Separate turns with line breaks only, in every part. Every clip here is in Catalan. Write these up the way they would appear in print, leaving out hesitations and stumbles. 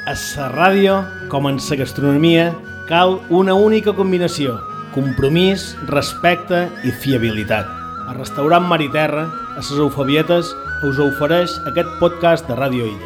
A la ràdio, com en la gastronomia, cal una única combinació: compromís, respecte i fiabilitat. El restaurant Mar i Terra, a les Eufebietes, us ofereix aquest podcast de Ràdio Illa.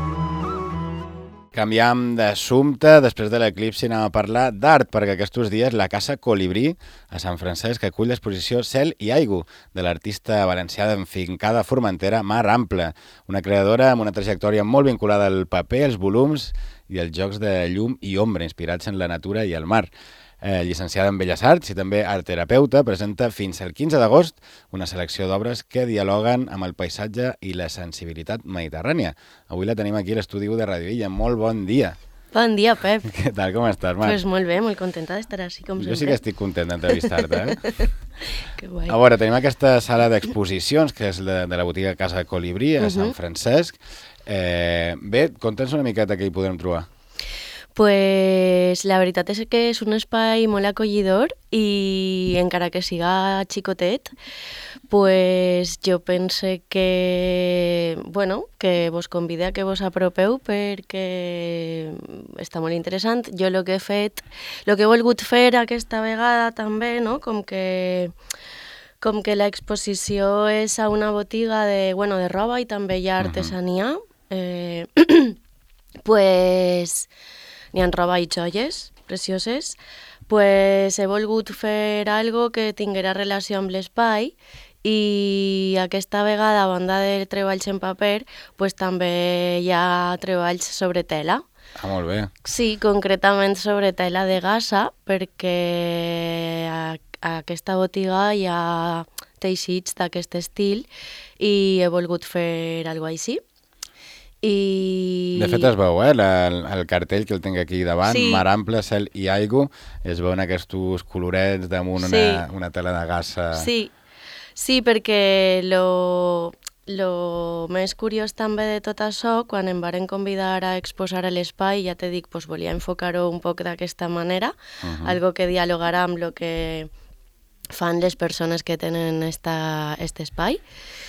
Canviam d'assumpte, després de l'eclipsi anem a parlar d'art, perquè aquests dies la Casa Colibrí a Sant Francesc acull l'exposició Cel i Aigua de l'artista valencià d'enfincada a Formentera, Mar Ample, una creadora amb una trajectòria molt vinculada al paper, als volums i als jocs de llum i ombra inspirats en la natura i el mar. Llicenciada en Belles Arts i també artterapeuta, presenta fins al 15 d'agost una selecció d'obres que dialoguen amb el paisatge i la sensibilitat mediterrània. Avui la tenim aquí a l'estudi de Ràdio Illa. Molt bon dia.
Bon dia, Pep.
Què tal, com estàs, Mar?
Pues molt bé, molt contenta d'estar així, com sempre.
Jo sí que estic content d'entrevistar-te,
Que guai.
A veure, tenim aquesta sala d'exposicions, que és de la botiga Casa Colibrí, a Sant Francesc. Bé, conta'ns una miqueta què hi podem trobar.
Pues la veritat és que és un espai molt acollidor i encara que siga xicotet, pues jo pense que, que vos convide a que vos apropeu perquè està molt interessant. Jo el que he volgut fer aquesta vegada també, no? Com que l'exposició és a una botiga de roba i també hi ha artesania, pues n'hi ha roba i joies precioses, pues he volgut fer algo que tinguera relació amb l'espai i aquesta vegada, a banda de treballs en paper, pues també hi ha treballs sobre tela.
Ah, molt bé.
Sí, concretament sobre tela de gasa, perquè a aquesta botiga hi ha teixits d'aquest estil i he volgut fer alguna cosa així.
De fet es veu, el cartell que el tinc aquí davant, sí. Mar Ample, Cel i Aigua, es veuen aquests colorets damunt una tela de gasa.
Sí, perquè lo més curiós també de tot això, quan em varen convidar a exposar a l'espai, ja te dic, pues, volia enfocar-ho un poc d'aquesta manera, algo que dialogarà amb el que fan les persones que tenen aquest espai.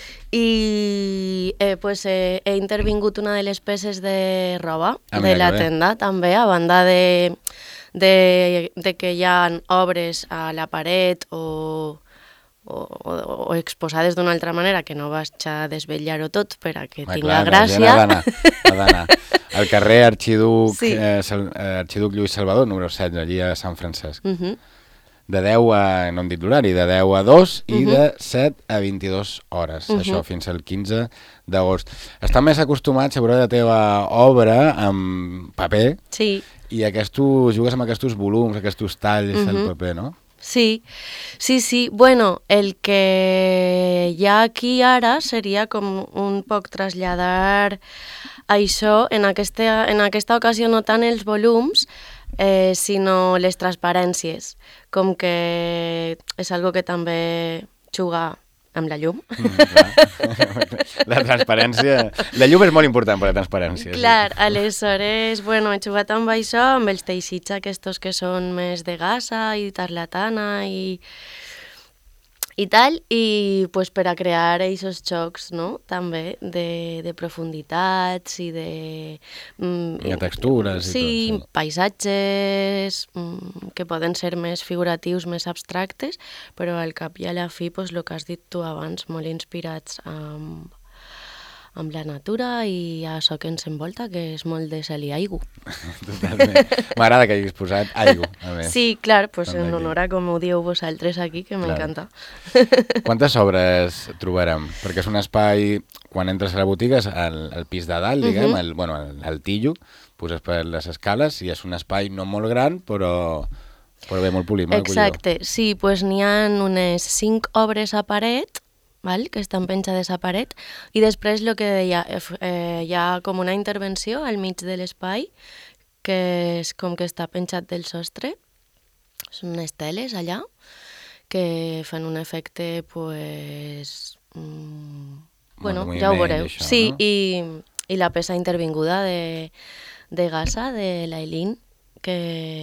I he intervingut una de les peces de roba de la tenda també, a banda de que hi ha obres a la paret o exposades d'una altra manera, que no vaig a desvetllar-ho tot per a que tinga gràcia.
Ha d'anar. Al carrer Arxiduc Lluís Salvador, número 7, allí a Sant Francesc. De 10 a, no hem dit l'horari, de 10 a 2 i de 7 a 22 hores, això fins al 15 d'agost. Està més acostumat a veure la teva obra amb paper i jugues amb aquests volums, aquests talls al paper, no?
Sí. Bueno, el que hi ha aquí ara seria com un poc traslladar això, en aquesta ocasió no tant els volums, sinó les transparències, com que és algo que també juga amb la llum.
La transparència... La llum és molt important per la transparència.
Clar, aleshores, he jugat amb això, amb els teixits aquests que són més de gasa i tarlatana i tal, i pues, per a crear aquests jocs, no? També de profunditats i de...
I de textures i tot.
Sí, paisatges que poden ser més figuratius, més abstractes, però al cap i a la fi, pues, el que has dit tu abans, molt inspirats amb la natura i això que ens envolta, que és molt de cel i aigua.
Totalment. M'agrada que hagis posat aigua, a més.
Sí, clar, pues en honor a com ho dieu vosaltres aquí, que m'encanta.
Quantes obres trobarem? Perquè és un espai, quan entres a la botiga, és al pis de dalt, diguem, al tillo, puges per les escales i és un espai no molt gran, però bé, molt polit, molt acollidor.
Exacte, sí, pues n'hi ha unes 5 obres a paret, que estan penjades a paret, i després el que deia, hi ha com una intervenció al mig de l'espai, que és com que està penjat del sostre, són unes teles allà, que fan un efecte, pues... ja ho veureu. Això, sí, no? I la peça intervinguda de gasa, de l'Ailín, que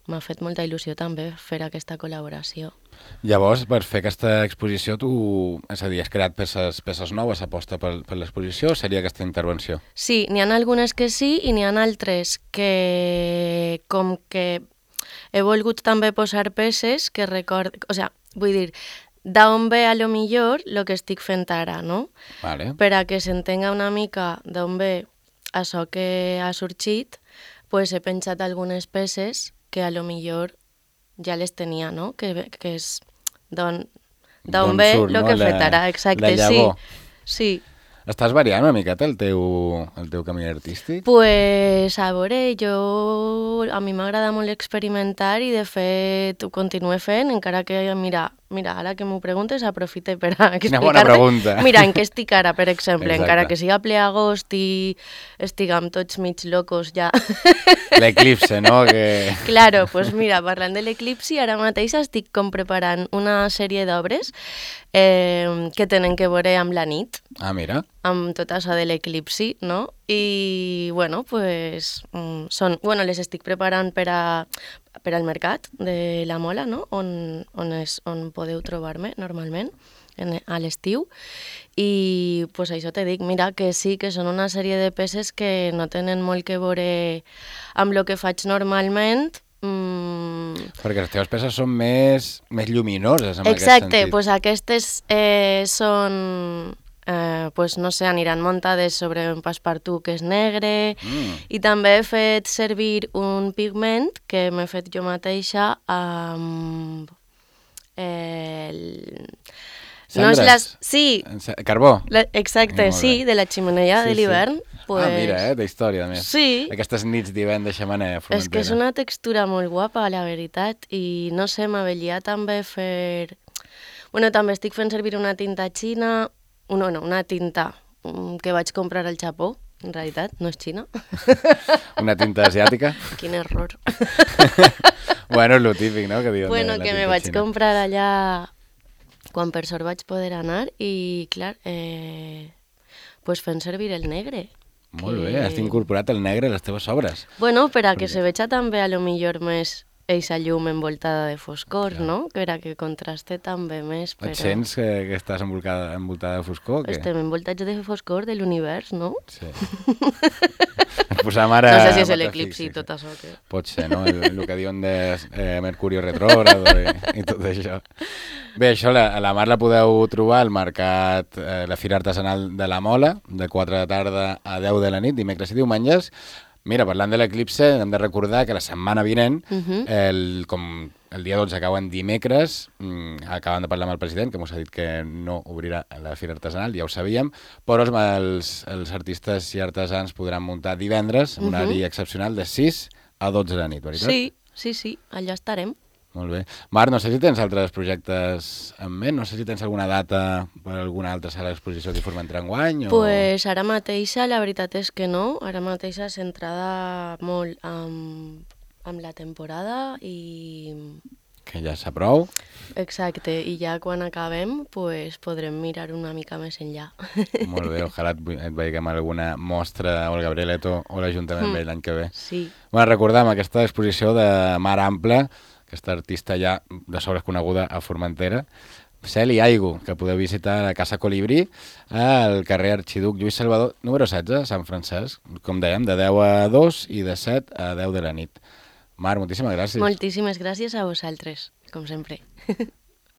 m'ha fet molta il·lusió també fer aquesta col·laboració.
Llavors, per fer aquesta exposició, tu, és a dir, has creat peces noves, aposta per l'exposició, o seria aquesta intervenció?
Sí, n'hi ha algunes que sí i n'hi ha altres que, com que he volgut també posar peces que vull dir, d'on ve a lo millor el que estic fent ara, no?
Vale.
Per a que s'entenga una mica d'on ve això que ha sorgit, pues he penjat algunes peces que a lo millor ja les tenia, no? Que és d'on ve
surt,
el
no?
que he fet ara, exacte,
la
sí.
llavor.
Sí.
Estàs variant una miqueta el teu camí artístic?
Pues a veure, a mi m'agrada molt experimentar i de fet ho continuo fent, encara que, mira, ara que m'ho preguntes, aprofite per a explicar-te.
Una bona pregunta.
Mira, en què estic ara, per exemple,
Exacte.
encara que siga ple agost i estiguem tots mig locos ja.
L'eclipse, no? Que...
Claro, pues mira, parlant de l'eclipsi, ara mateix estic preparant una sèrie d'obres que tenen que veure amb la nit.
Ah, mira.
Amb tot això de l'eclipsi, no? I, bueno, pues, les estic preparant per al mercat de la Mola, no? On podeu trobar-me normalment a l'estiu. I, pues, això te dic, mira, que sí, que són una sèrie de peces que no tenen molt que veure amb el que faig normalment.
Perquè les teves peces són més lluminoses, en aquest
Exacte,
sentit.
pues aquestes són... pues no sé, aniran muntades sobre un passepartout que és negre i també he fet servir un pigment que m'he fet jo mateixa amb
Cendres?
Sí.
Carbó?
Exacte, sí, de la xemeneia de l'hivern. Pues...
Ah, mira, d'història, a més.
Sí.
Aquestes nits d'hivern de xemeneia Formentera.
És que és una textura molt guapa, la veritat, i no sé, m'avelia també fer... Bueno, també estic fent servir una tinta xina, una tinta que vaig comprar al Japó, en realitat, no és xina.
Una tinta asiàtica?
Quin error.
Bueno, és lo típic, no?, que diuen
bueno,
de la
que
tinta
me vaig
xina.
comprar allà quan per sort vaig poder anar i, clar, pues fent servir el negre.
Molt bé, has incorporat el negre a les teves obres.
Bueno, per a que se veja també a lo millor més eixa llum envoltada de foscor, no? Per a que contraste també més, però...
Et sents que estàs envoltada de foscor o què?
Estem envoltats de foscor de l'univers, no?
Sí. Posam ara...
No sé si és l'eclipsi i tot això. Que...
Pot ser, no? El que diuen de Mercurio retrógrado i tot això. Bé, això a la Mar la podeu trobar al mercat, la Fira Artesanal de la Mola, de 4 de tarda a 10 de la nit, dimecres i diumenges. Mira, parlant de l'eclipse, hem de recordar que la setmana vinent, com el dia 12 acaben dimecres, acaben de parlar amb el president, que mos ha dit que no obrirà la Fira Artesanal, ja ho sabíem, però els artistes i artesans podran muntar divendres, un horari excepcional de 6 a 12 de la nit, veritat?
Sí, allà estarem.
Molt bé. Mar, no sé si tens altres projectes en ment, no sé si tens alguna data per alguna altra sala d'exposició que Formentera enguany?
Pues ara mateixa, la veritat és que no. Ara mateixa centrada molt amb la temporada i...
Que ja sap prou.
Exacte, i ja quan acabem pues, podrem mirar una mica més enllà.
Molt bé, ojalà et veiem alguna mostra o el Gabrieleto o l'Ajuntament l'any que ve.
Sí.
Bueno, recordem aquesta exposició de Mar Ample, aquesta artista ja de sobres coneguda a Formentera, Cel i Aigua, que podeu visitar a la Casa Colibrí, al carrer Arxiduc Lluís Salvador, número 16, a Sant Francesc, com dèiem, de 10 a 2 i de 7 a 10 de la nit. Mar, moltíssimes gràcies.
Moltíssimes gràcies a vosaltres, com sempre.